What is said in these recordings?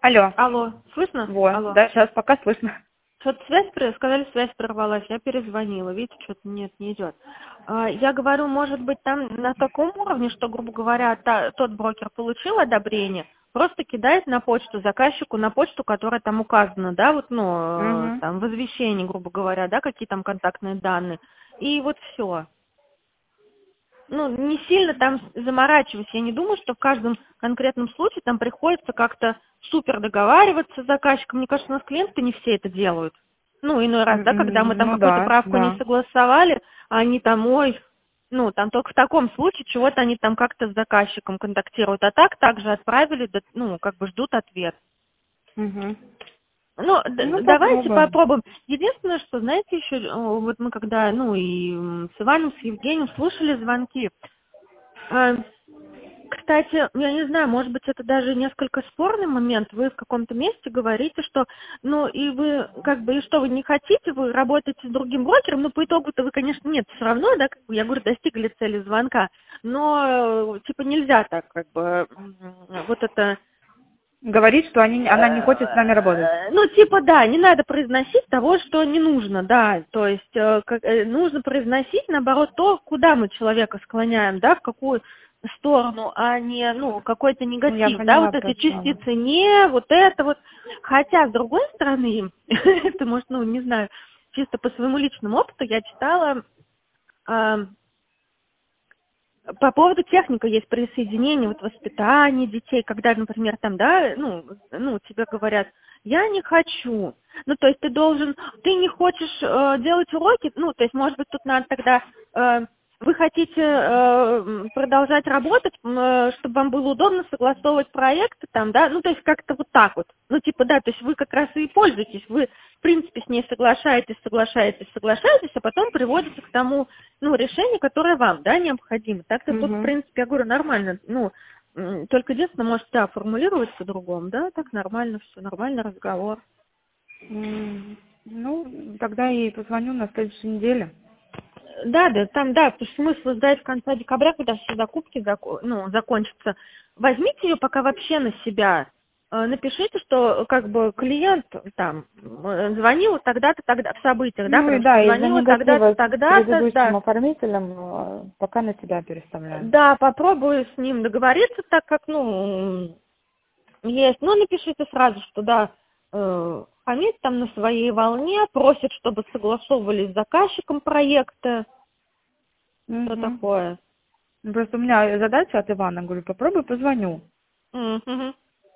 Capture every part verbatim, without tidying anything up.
Алло. Алло, слышно? Вот, Алло. да, сейчас пока слышно. Что-то связь, прер- сказали, связь прервалась, я перезвонила, видите, что-то нет, не идет. А, Я говорю, может быть, там на таком уровне, что, грубо говоря, та- тот брокер получил одобрение, просто кидает на почту заказчику, на почту, которая там указана, да, вот, ну, э, Угу. там, в извещении, грубо говоря, да, какие там контактные данные, и вот все. Ну, не сильно там заморачиваюсь. Я не думаю, что в каждом конкретном случае там приходится как-то супер договариваться с заказчиком. Мне кажется, у нас клиенты не все это делают. Ну, иной раз, да, когда мы там Ну какую-то да, правку не да. согласовали, а они там, ой, ну, там только в таком случае чего-то они там как-то с заказчиком контактируют. А так также отправили, да, ну, как бы ждут ответ. Угу. Ну, д- Ну давайте попробуем. попробуем. Единственное, что, знаете, еще, э, вот мы когда, ну, и м, с Иваном, с Евгением слушали звонки, э, кстати, я не знаю, может быть, это даже несколько спорный момент. Вы в каком-то месте говорите, что, ну, и вы, как бы, и что вы не хотите, вы работаете с другим брокером, но по итогу-то вы, конечно, нет, все равно, да, как бы, я говорю, достигли цели звонка, но, э, типа, нельзя так, как бы, м, вот это, Говорит, что они, она не хочет с нами работать. э, ну, типа, да, не надо произносить того, что не нужно, да, то есть э, как- э, нужно произносить, наоборот, то, куда мы человека склоняем, да, в какую сторону, а не, ну, какой-то Ну, я негатив, да, поняла, вот про эти что вы. частицы не, вот это вот, хотя, с другой стороны, это, может, ну, не знаю, чисто по своему личному опыту я читала, а, по поводу техника есть присоединение, вот воспитание детей, когда, например, там, да, ну, ну, тебе говорят, я не хочу. Ну, то есть ты должен, ты не хочешь э, делать уроки, ну, то есть, может быть, тут надо тогда, э, вы хотите э, м, продолжать работать, м, э, чтобы вам было удобно согласовывать проекты там, да, ну, то есть как-то вот так вот. Ну, типа, да, то есть вы как раз и пользуетесь, вы, в принципе, с ней соглашаетесь, соглашаетесь, соглашаетесь, а потом приводите к тому, ну, решению, которое вам, да, необходимо. Так-то тут, в Угу. принципе, я говорю, нормально, ну, м, только единственное, может, да, формулировать по-другому, да, так нормально все, нормальный разговор. Ну, тогда я ей позвоню на следующей неделе. Да, да, там, да, потому что смысл сдать в конце декабря, когда все закупки зако- ну, закончатся. Возьмите ее пока вообще на себя. Э, Напишите, что как бы клиент там э, звонил тогда-то, тогда в событиях, да, Ну и потому что да, из-за звонила тогда-то, негатива с тогда-то, предыдущим да. оформителем э, пока на тебя переставляем. Да, попробую с ним договориться, так как, ну, есть. Ну, напишите сразу, что да, э, Хамид там на своей волне, просит, чтобы согласовывали с заказчиком проекта, что Угу. такое. Просто у меня задача от Ивана, говорю, попробуй позвоню. Мгм.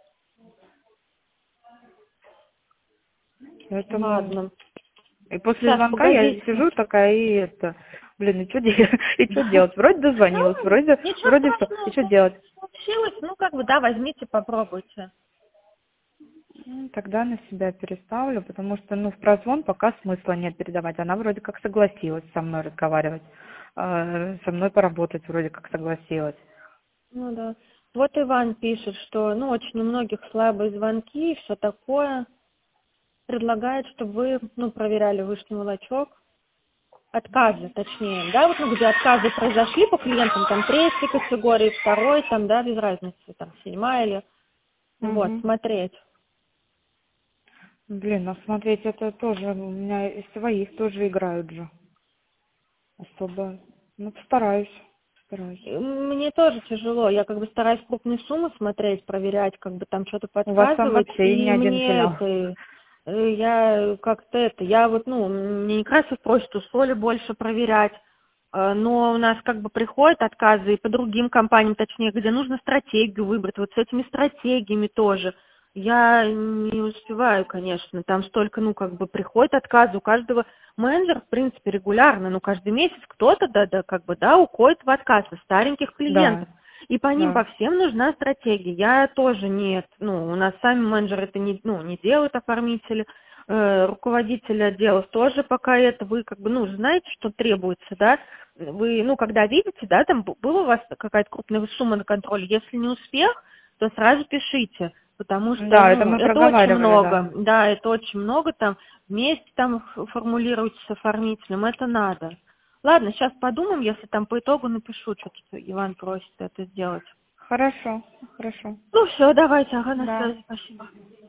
Поэтому Ладно. и после Сейчас, звонка я погодите. сижу такая и это, блин, и что делать? И что делать? Вроде Да дозвонилась, ладно, вроде, ничего вроде все. И страшного, что что делать? случилось, ну, как бы, да, возьмите, попробуйте. Ну, тогда на себя переставлю, потому что, ну, в прозвон пока смысла нет передавать. Она вроде как согласилась со мной разговаривать, э, со мной поработать вроде как согласилась. Ну, да. Вот Иван пишет, что, ну, очень у многих слабые звонки и все такое. Предлагает, чтобы вы, ну, проверяли вышний волочок. Отказы, точнее, да, вот, ну, где отказы произошли по клиентам, там, третьей категории, второй, там, да, без разницы, там, седьмая или, вот, Угу. смотреть. Блин, ну смотреть, это тоже, у меня из своих тоже играют же. Особо. Ну, постараюсь, постараюсь. Мне тоже тяжело. Я как бы стараюсь крупные суммы смотреть, проверять, как бы там что-то У вас там подсказывать. вообще ни И один мне филиал. это, э, я как-то это, я вот, ну, мне Некрасов просит у соли больше проверять. Э, Но у нас как бы приходят отказы и по другим компаниям, точнее, где нужно стратегию выбрать. Вот с этими стратегиями тоже. Я не успеваю, конечно. Там столько, ну, как бы приходят отказы. У каждого менеджера, в принципе, регулярно, ну, каждый месяц кто-то, да, да, как бы, да, уходит в отказ из стареньких Да, клиентов. И по ним, да. по всем нужна стратегия. Я тоже нет, ну, у нас сами менеджеры это не, ну, не делают, оформители, э, руководители отделов тоже пока это, вы как бы, ну, знаете, что требуется, да, вы, ну, когда видите, да, там б- была у вас какая-то крупная сумма на контроле, если не успех, то сразу пишите, потому что, Да, это ну, мы это очень проговаривали, много, да. да, это очень много, там, вместе там ф- формулируйте с оформителем, это надо. Ладно, сейчас подумаем, если там по итогу напишу, что тут Иван просит это сделать. Хорошо, хорошо. Ну все, давайте, ага, на Да. связи, спасибо.